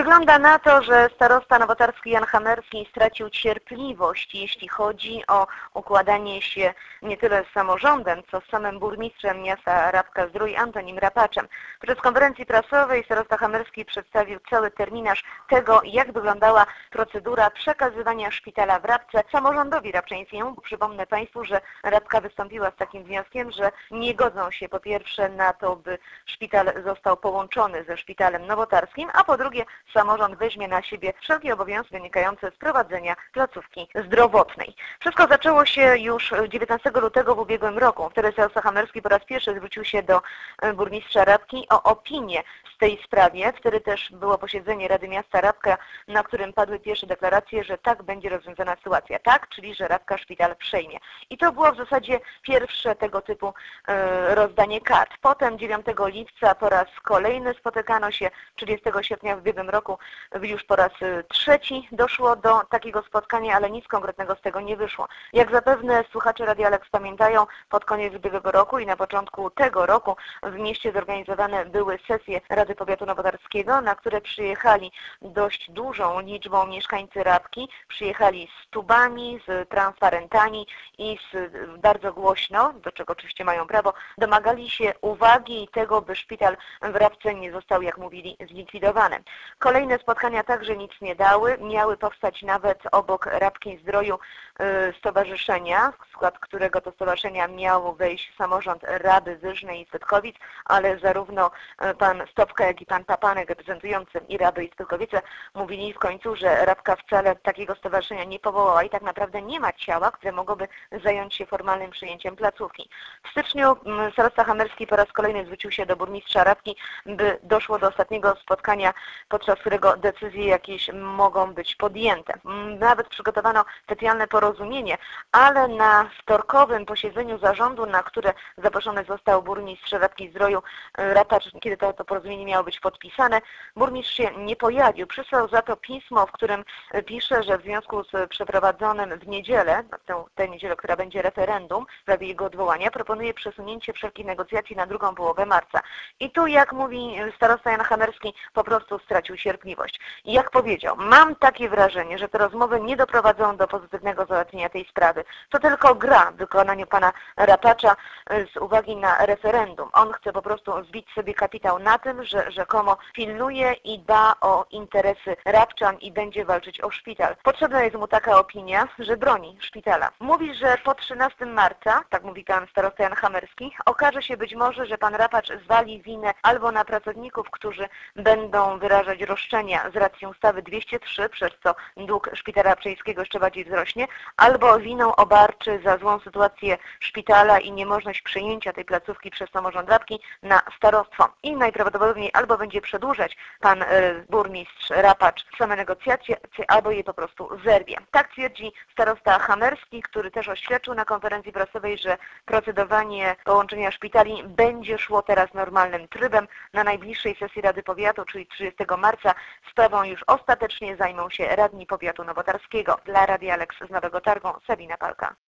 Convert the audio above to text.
Wygląda na to, że starosta nowotarski Jan Hamerski stracił cierpliwość, jeśli chodzi o układanie się nie tyle z samorządem, co z samym burmistrzem miasta Rabka-Zdrój Antonim Rapaczem. Podczas konferencji prasowej starosta Hamerski przedstawił cały terminarz tego, jak wyglądała procedura przekazywania szpitala w Rabce samorządowi rabczeńskiemu. Przypomnę Państwu, że Rabka wystąpiła z takim wnioskiem, że nie godzą się po pierwsze na to, by szpital został połączony ze szpitalem nowotarskim, a po drugie samorząd weźmie na siebie wszelkie obowiązki wynikające z prowadzenia placówki zdrowotnej. Wszystko zaczęło się już 19 lutego w ubiegłym roku. Wtedy starosta Hamerski po raz pierwszy zwrócił się do burmistrza Rabki o opinię w tej sprawie. Wtedy też było posiedzenie Rady Miasta Rabka, na którym padły pierwsze deklaracje, że tak będzie rozwiązana sytuacja. Tak, czyli że Rabka szpital przejmie. I to było w zasadzie pierwsze tego typu rozdanie kart. Potem 9 lipca po raz kolejny spotykano się, 30 sierpnia w ubiegłym roku już po raz trzeci doszło do takiego spotkania, ale nic konkretnego z tego nie wyszło. Jak zapewne słuchacze Radia Alex pamiętają, pod koniec ubiegłego roku i na początku tego roku w mieście zorganizowane były sesje Rady Powiatu Nowotarskiego, na które przyjechali dość dużą liczbą mieszkańcy Rabki, przyjechali z tubami, z transparentami i bardzo głośno, do czego oczywiście mają prawo, domagali się uwagi tego, by szpital w Rabce nie został, jak mówili, zlikwidowany. Kolejne spotkania także nic nie dały, miały powstać nawet obok Rabki-Zdroju stowarzyszenia, w skład którego to stowarzyszenia miał wejść samorząd Raby Wyżnej i Spytkowic, ale zarówno pan Stopka, jak i pan Papanek reprezentujący i Raby i Spytkowice mówili w końcu, że Rabka wcale takiego stowarzyszenia nie powołała i tak naprawdę nie ma ciała, które mogłoby zająć się formalnym przyjęciem placówki. W styczniu starosta Hamerski po raz kolejny zwrócił się do burmistrza Rabki, by doszło do ostatniego spotkania, podczas którego decyzje jakieś mogą być podjęte. Nawet przygotowano specjalne porozumienie, ale na wtorkowym posiedzeniu zarządu, na które zaproszony został burmistrz Rabki-Zdroju Rapacz, kiedy to porozumienie miało być podpisane, burmistrz się nie pojawił. Przysłał za to pismo, w którym pisze, że w związku z przeprowadzonym w niedzielę, tę niedzielę, która będzie referendum w sprawie jego odwołania, proponuje przesunięcie wszelkich negocjacji na drugą połowę marca. I tu, jak mówi starosta Jan Hamerski, po prostu stracił cierpliwość. I jak powiedział, mam takie wrażenie, że te rozmowy nie doprowadzą do pozytywnego załatwienia tej sprawy. To tylko gra w wykonaniu pana Rapacza z uwagi na referendum. On chce po prostu zbić sobie kapitał na tym, że rzekomo pilnuje i dba o interesy Rabczan i będzie walczyć o szpital. Potrzebna jest mu taka opinia, że broni szpitala. Mówi, że po 13 marca, tak mówi pan starosta Jan Hamerski, okaże się być może, że pan Rapacz zwali winę albo na pracowników, którzy będą wyrażać roszczenia z racji ustawy 203, przez co dług szpitala rabczyńskiego jeszcze bardziej wzrośnie, albo winą obarczy za złą sytuację szpitala i niemożność przyjęcia tej placówki przez samorząd Rabki na starostwo. I najprawdopodobniej albo będzie przedłużać pan burmistrz Rapacz same negocjacje, albo je po prostu zerwie. Tak twierdzi starosta Hamerski, który też oświadczył na konferencji prasowej, że procedowanie połączenia szpitali będzie szło teraz normalnym trybem. Na najbliższej sesji Rady Powiatu, czyli 30 marca, sprawą już ostatecznie zajmą się radni powiatu nowotarskiego. Dla Radia Alex z Nowego Targu, Sabina Palka.